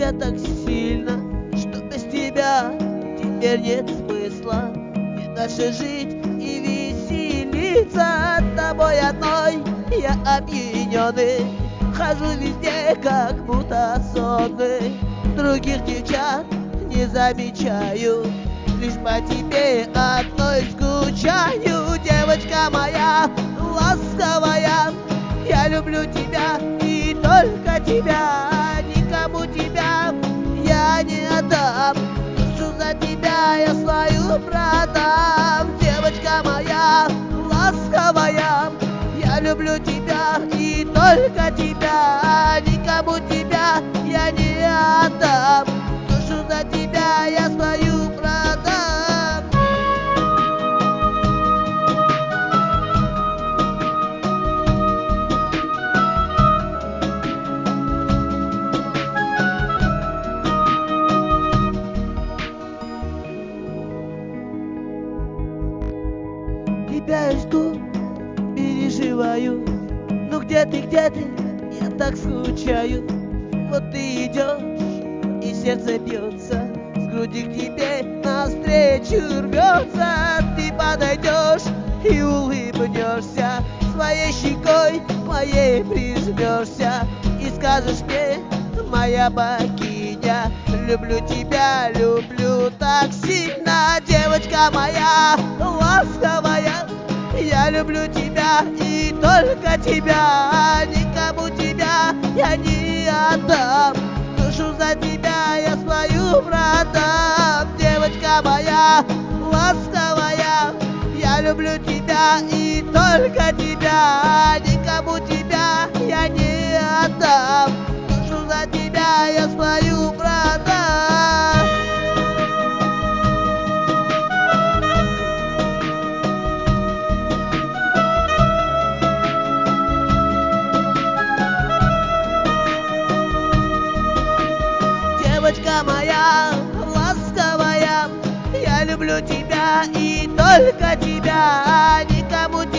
тебя так сильно, что без тебя теперь нет смысла и дальше жить и веселиться. Тобой одной я опьянённый, хожу везде, как будто сонный. Других девчат не замечаю, лишь по тебе одной скучаю. Девочка моя ласковая, я люблю тебя и только тебя. Никому тебя я не отдам, душу за тебя я свою продам. Девочка моя ласковая, я люблю тебя и только тебя. Никому тебя я не отдам, душу за тебя я свою продам. Тебя я жду, переживаю. Ну где ты, я так скучаю. Вот ты идешь, и сердце бьется, с груди к тебе навстречу рвется. Ты подойдешь и улыбнешься, своей щекой к моей прижмешься и скажешь мне, моя богиня, люблю тебя, люблю так сильно. Девочка моя ласковая, я люблю тебя и только тебя. Никому тебя я не отдам, душу за тебя я свою продам. Девочка моя ласковая, я люблю тебя и только тебя. Никому тебя я не отдам, душу за тебя я свою продам. Девочка моя ласковая, я люблю тебя и только тебя. Никому тебя